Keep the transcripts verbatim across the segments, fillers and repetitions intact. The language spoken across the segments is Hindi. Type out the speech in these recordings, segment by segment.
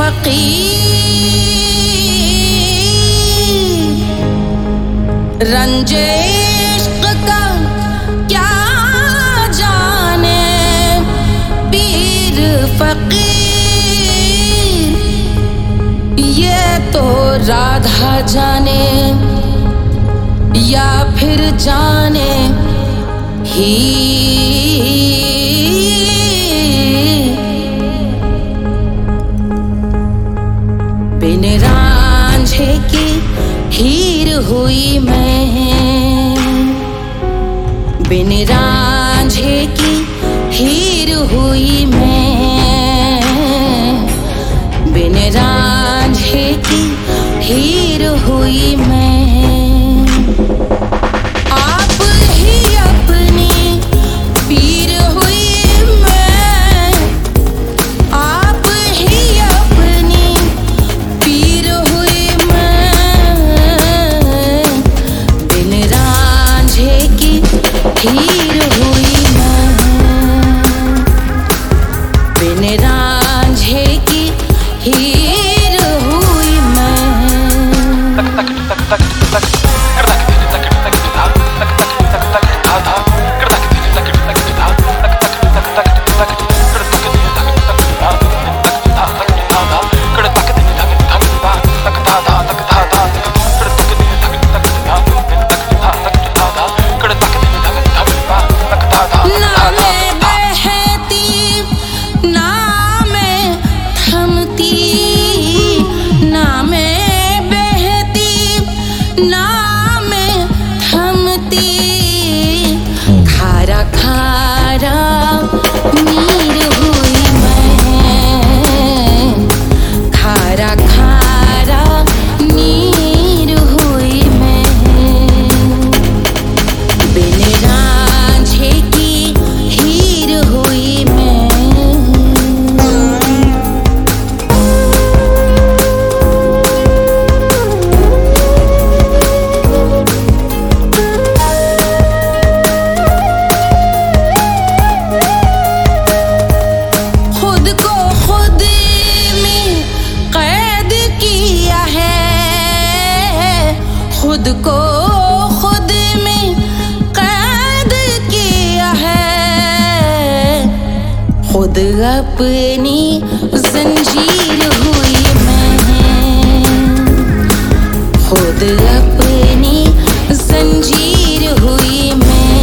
फकीर रंजे इश्क का क्या जाने पीर फकीर, ये तो राधा जाने या फिर जाने ही। बिन रांझे की हीर हुई मैं, बिन रांझे की हीर हुई मैं, बिन रांझे की हीर हुई मैं। आप ही अपनी पीर हुई मैं, आप ही अपनी पीर हुई मैं, बिन रांझे की हीर हुई मैं, बिन रांझे की हीर हुई मैं। खुद को खुद में कैद किया है, खुद अपनी जंजीर हुई मैं, खुद अपनी जंजीर हुई मैं,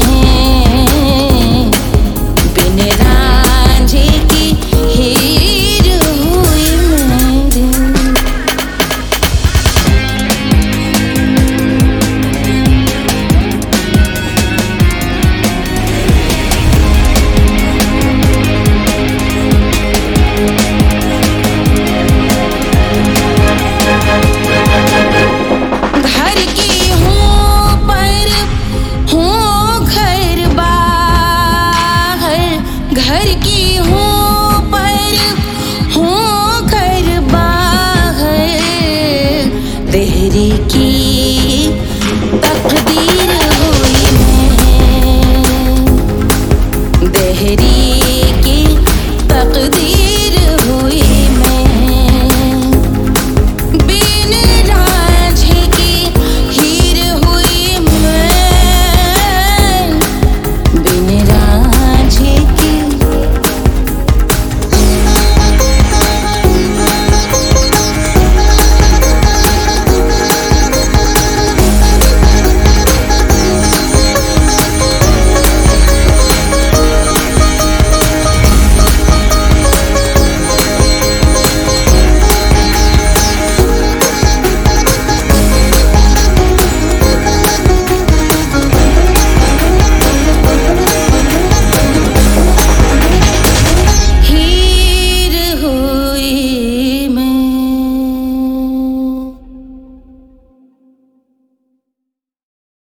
बिन रांझे की हीर हुई मेरे। घर की हूँ पर हूँ घर बाहर, तेरी की